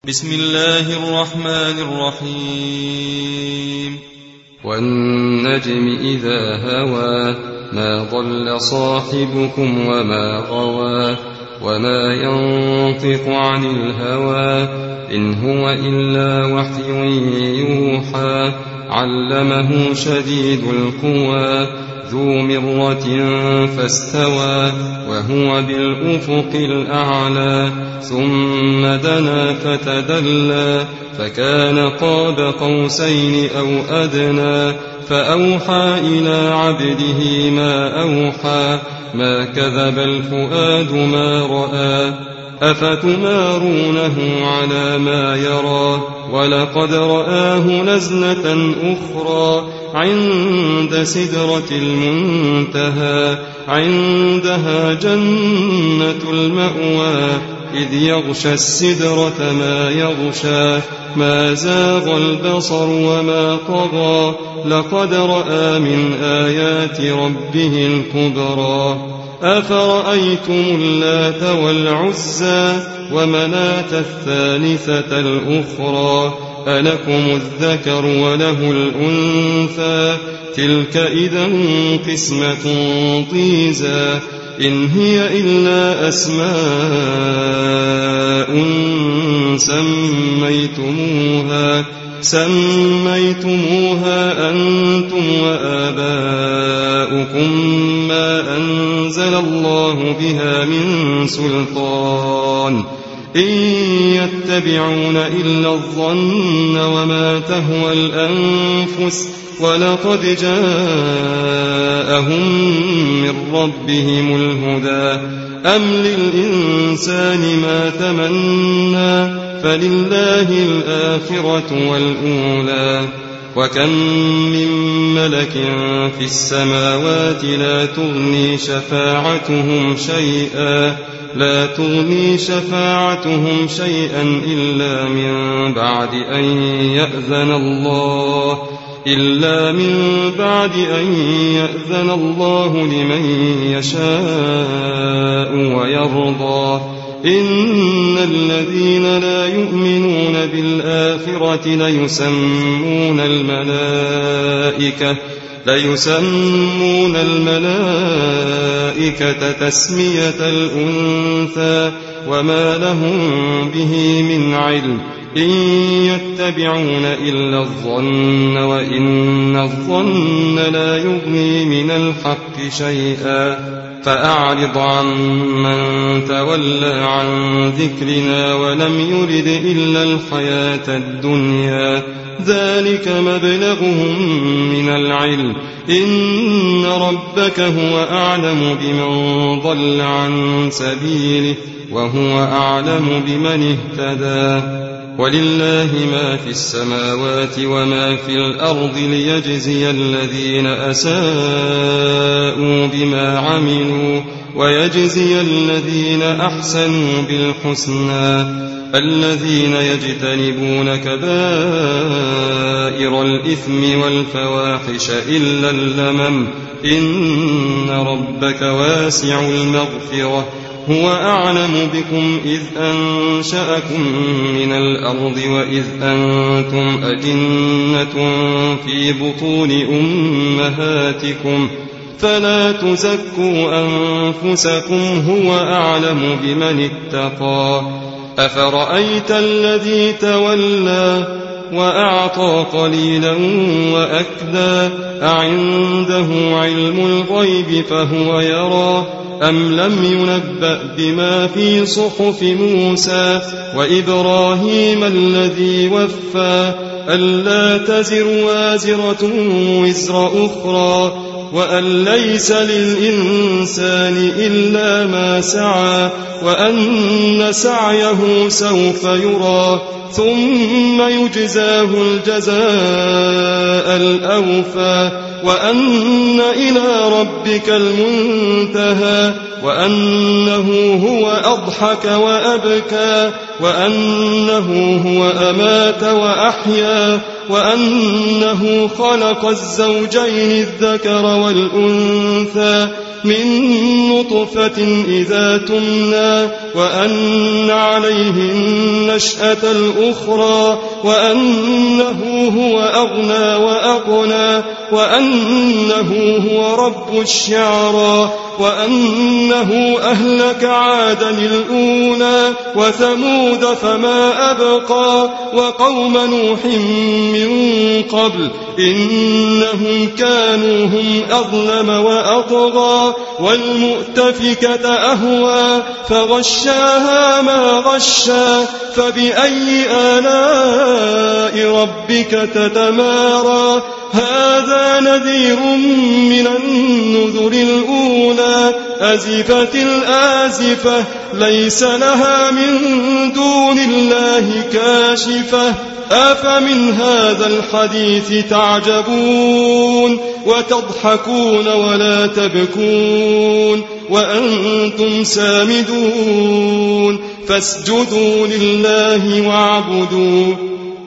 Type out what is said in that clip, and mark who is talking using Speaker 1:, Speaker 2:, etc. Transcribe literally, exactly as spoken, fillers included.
Speaker 1: بسم الله الرحمن الرحيم
Speaker 2: والنجم إذا هوى ما ضل صاحبكم وما غوى وما ينطق عن الهوى إن هو إلا وحي يوحى علمه شديد القوى ذو مرة فاستوى وهو بالأفق الأعلى ثم دنا فتدلى فكان قاب قوسين أو أدنى فأوحى إلى عبده ما أوحى ما كذب الفؤاد ما رأى أفتمارونه على ما يرى ولقد رآه نزلة أخرى عند سدرة المنتهى عندها جنة المأوى إذ يغشى السدرة ما يغشى ما زاغ البصر وما طغى لقد رأى من آيات ربه الكبرى أفرأيتم اللات والعزى ومناة الثالثة الأخرى ألكم الذكر وله الأنثى تلك إذا قسمة ضيزى إن هي إلا أسماء سميتموها سميتموها أنتم وآباؤكم ما أنزل الله بها من سلطان إن يتبعون إلا الظن وما تهوى الأنفس ولقد جاءهم من ربهم الهدى أم للإنسان ما تمنى فلله الآخرة والأولى وكم من ملك في السماوات لا تغني شفاعتهم شيئا لا تغني شفاعتهم شيئا إلا من بعد أن يأذن الله إلا من بعد أن يأذن الله لمن يشاء ويرضى إن الذين لا يؤمنون بالآخرة ليسمون الملائكة ليسمون الملائكة تسمية الأنثى وما لهم به من علم إن يتبعون إلا الظن وإن الظن لا يغني من الحق شيئا فأعرض عن من تولى عن ذكرنا ولم يرد إلا الحياة الدنيا ذلك مبلغهم من العلم إن ربك هو أعلم بمن ضل عن سبيله وهو أعلم بمن اهتدى ولله ما في السماوات وما في الأرض ليجزي الذين أساءوا بما عملوا ويجزي الذين أحسنوا بالحسنى الذين يجتنبون كبائر الإثم والفواحش إلا اللمم إن ربك واسع المغفرة هو أعلم بكم إذ أنشأكم من الأرض وإذ أنتم أجنة في بطون أمهاتكم فلا تزكوا أنفسكم هو أعلم بمن اتقى أفرأيت الذي تولى وأعطى قليلا وأكدى أعنده علم الغيب فهو يرى أم لم ينبأ بما في صحف موسى وإبراهيم الذي وفى ألا تزر وازرة وزر أخرى وأن ليس للإنسان إلا ما سعى وأن سعيه سوف يرى ثم يجزاه الجزاء الأوفى وأن إلى ربك المنتهى وأنه هو أضحك وأبكى وأنه هو أمات وأحيا وأنه خلق الزوجين الذكر والأنثى من نطفة إذا تمنى وأن عليه النشأة الأخرى وأنه هو أغنى وأقنى وأنه هو رب الشعرى وأنه أهلك عادا الأولى وثمود فما أبقى وقوم نوح من قبل إنهم كانوا هم أظلم وأطغى والمؤتفكة أهوى فغشاها ما غشى فبأي آلاء ربك تتمارى هذا نذير من النذر الأولى أزفت الآزفة ليس لها من دون الله كاشفة أفمن هذا الحديث تعجبون وتضحكون ولا تبكون وأنتم سامدون فاسجدوا لله واعبدوا